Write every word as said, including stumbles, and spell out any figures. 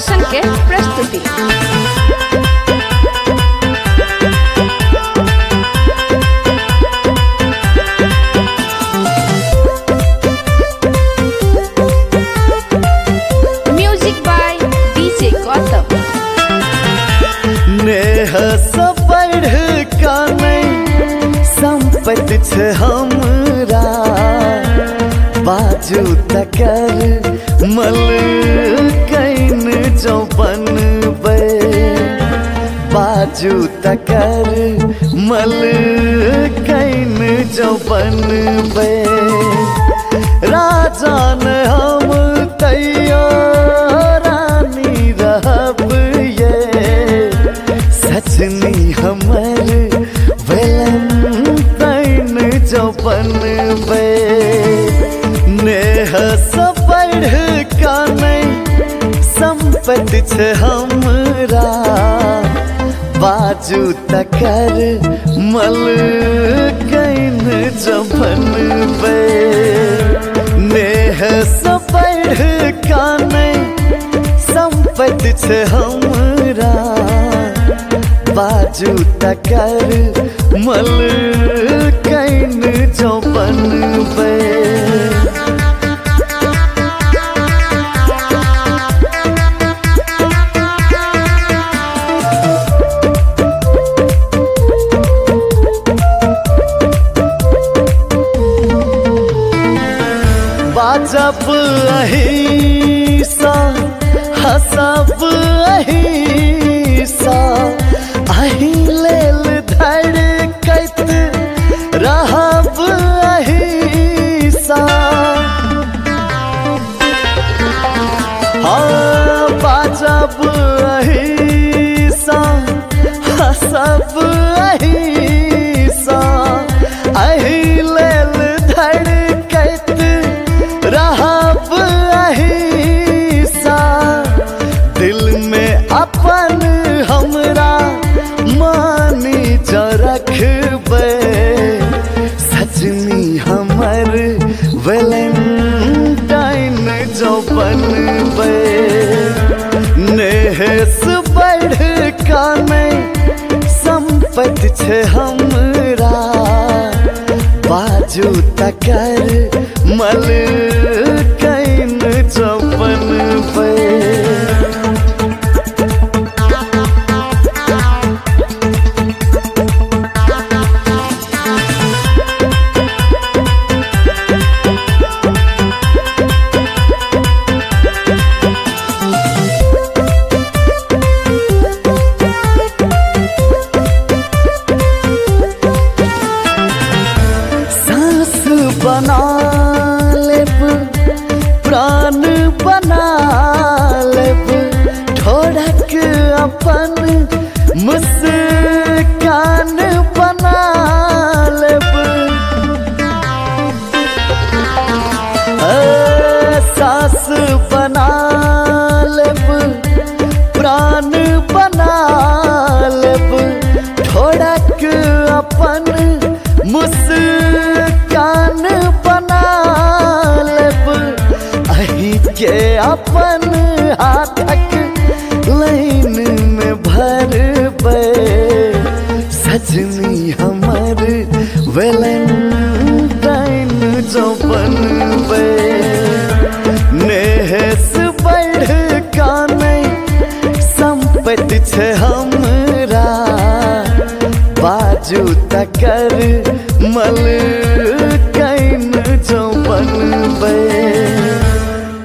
Production के प्रस्तुति। Music by DJ Gautam. नेह सब बढ़ का नहीं संपत्ति छे हमरा, बाजू तकर मल कैन जो बनबे, बाजू तकर मल कैन जो बनबे। राजा न हम तैयो रानी रहब ये, सजनी हमर वैलेंटाइन जो बनबे। नेह सब बढ़ का नहीं संपत्ति छे हमरा, बाजू तकर मल कैन जो बनबे। नेह सब बढ़ का नहीं संपत्ति छे हमरा, बाजू तकर मल कैन जो बनबे। बाजब अही सा हसब अही सा, अही लेल धड़कैत रहब अही सा। हाँ बाजब अही सा हसब अही सा, अही लेल धड़कैत रहब अही सा। दिल में अपन हमरा मानी जो रखबे, सजनी हमर वैलेंटाइन जो बनबे। नेह से बढ़ का नहीं संपत्ति छे हमरा, बाजू तकर मल कैन जो बनबे। बना लेब प्राण बना लेब, ठोड़क अपन मुस्कान बना लेब। सास बना लेब प्राण बना लेब, ठोड़क अपन मुस्कान बना लेब। अही के अपन हाथक लाइन में भरबे, सजनी हमर वैलेंटाइन जो बनबे। नेह से बढ़ का नहीं संपत्ति छे हमरा, बाजू तकर मल कैन जो बनबे।